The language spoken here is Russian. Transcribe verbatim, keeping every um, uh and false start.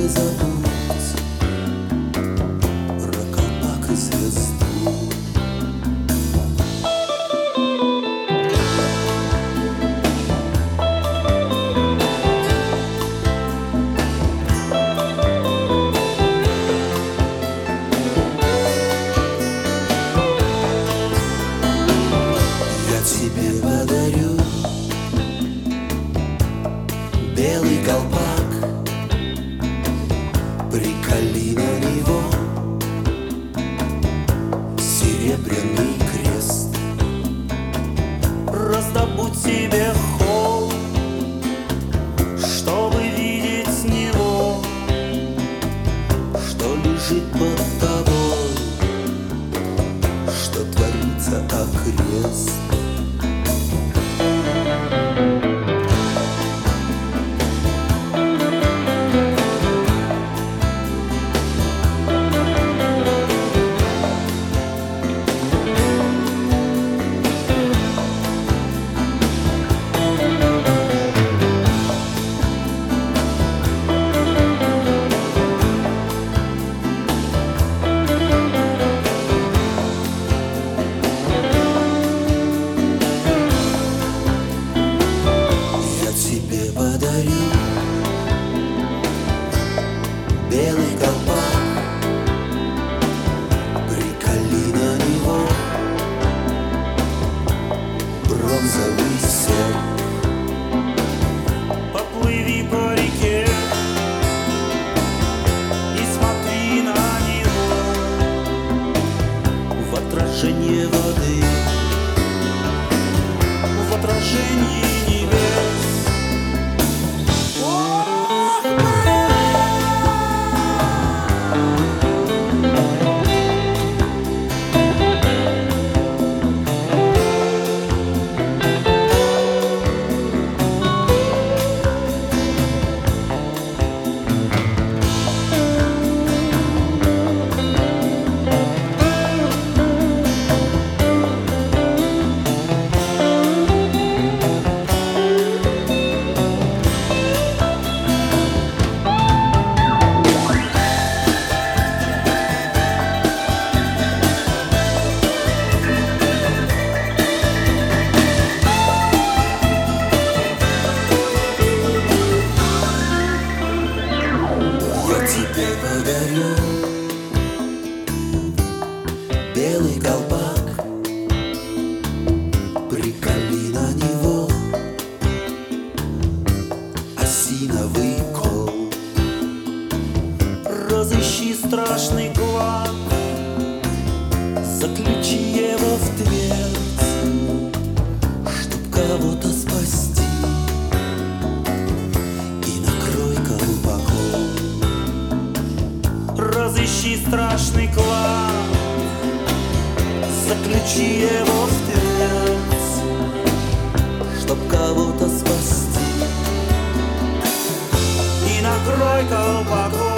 забудь про колпак и звезду. Я тебе подарю белый колпак, приколи на него серебряный крест. Раздобудь себе холм, чтобы видеть с него, что лежит под тобой, что творится окрест. Тебе подарю белый колпак, приколи на него бронзовый серп. Поплыви по реке и смотри на него в отражение воды, в отражении небес. Тебе подарю белый колпак, приколи на него осиновый кол. Разыщи страшный клад, заключи его в твердь, чтоб кого-то спасти, и накрой колпаком. Разыщи страшный клад, заключи его в твердь, чтоб кого-то спасти, и накрой колпаком.